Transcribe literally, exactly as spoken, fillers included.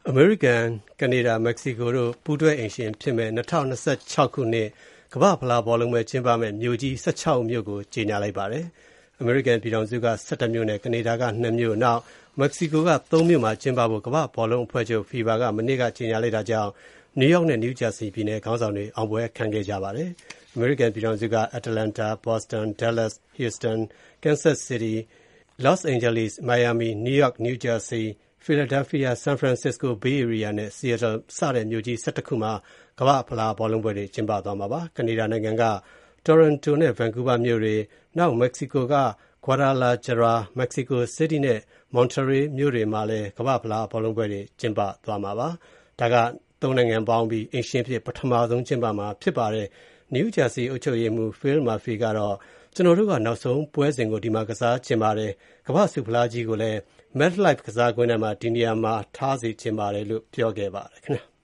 အမေရိကန်၊ကနေဒါ၊မက္ကဆီကိုတို့ပူးတွဲအိမ်ရှင်ဖြစ်မယ့်၂၀၂၆ခုနှစ်ကမ္ဘာ့ဖလားဘောလုံးပွဲကျင်းပမယ့်မြို့ကြီး၁၆မြို့ကိုကြေညာလိုက်ပါတယ်။ အမေရိကန်ပြည်ထောင်စုက၁၁မြို့နဲ့ကနေဒါက၂မြို့၊ နောက်မက္ကဆီကိုက၃မြို့မှာကျင်းပဖို့ကမ္ဘာ့ဘောလုံးအဖွဲ့ချုပ် FIFA ကမနေ့ကကြေညာလိုက်တာကြောင့်နယူးယောက်နဲ့နယူးဂျာစီပြည်နယ်ခေါင်းဆောင်တွေအောင်ပွဲခံခဲ့ကြပါတယ်။ အမေရိကန်ပြည်ထောင်စုက Atlanta, Boston, Dallas, Houston, Kansas City, Los Angeles, Miami, New York, New Jersey, Philadelphia, San Francisco Bay Area နဲ့ Seattle စတဲ့မြို့ကြီး၁၁ခုမှာကမ္ဘာ့ဖလားဘောလုံးပွဲတွေကျင်းပသွားမှာပါ။ ကနေဒါနိုင်ငံက Toronto နဲ့ Vancouver မြို့တွေ၊ နောက်မက္ကဆီကိုက Guadalajara, Mexico City နဲ့ Monterrey မြို့တွေမှာလည်းကမ္ဘာ့ဖလားဘောလုံးပွဲတွေကျင်းပသွားမှာပါ။ ဒါကသုံးနိုင်ငံပေါင်းပြီးအိမ်ရှင်အဖြစ်ပထမဆုံးကျင်းပမှာဖြစ်ပါတယ်။ နယူးဂျာစီအုပ်ချုပ်ရေးမှူး Phil Murphy ကတော့ကျွန်တော်တို့ကနောက်ဆုံးပွဲစဉ်ကိုဒီမှာကစားချင်ပါတယ်။ ကမ္ဘာ့ဆုဖလားကြီးကိုလည်း MetLife ကစားကွင်းထဲမှာဒီနေရာမှာထားစေချင်ပါတယ်လို့ပြောခဲ့ပါတယ်ခင်ဗျာ။